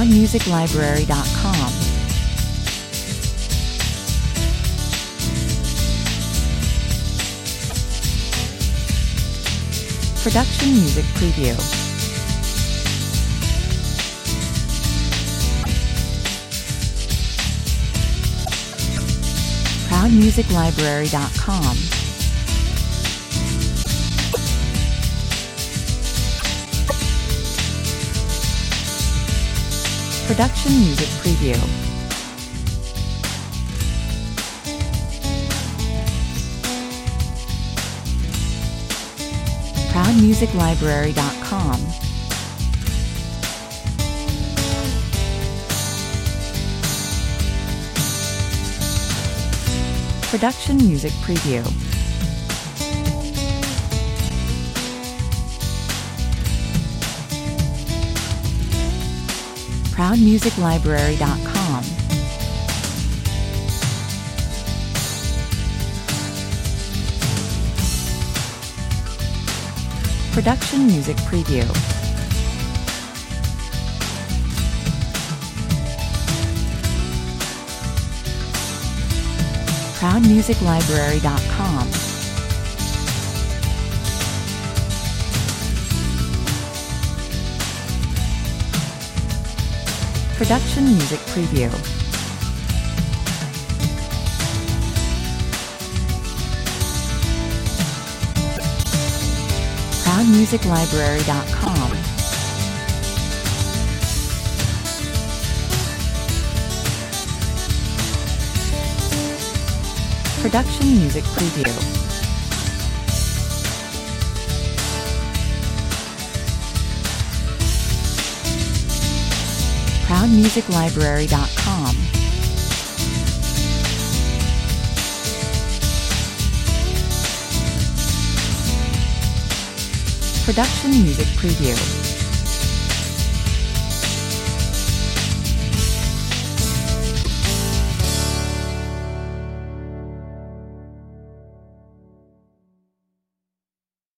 ProudMusicLibrary.com. Production Music Preview. ProudMusicLibrary.com. Production Music Preview. ProudMusicLibrary.com. Production Music Preview. ProudMusicLibrary.com. Production Music Preview. ProudMusicLibrary.com. Production Music Preview. ProudMusicLibrary.com. Production Music Preview. ProudMusicLibrary.com. Production Music Preview.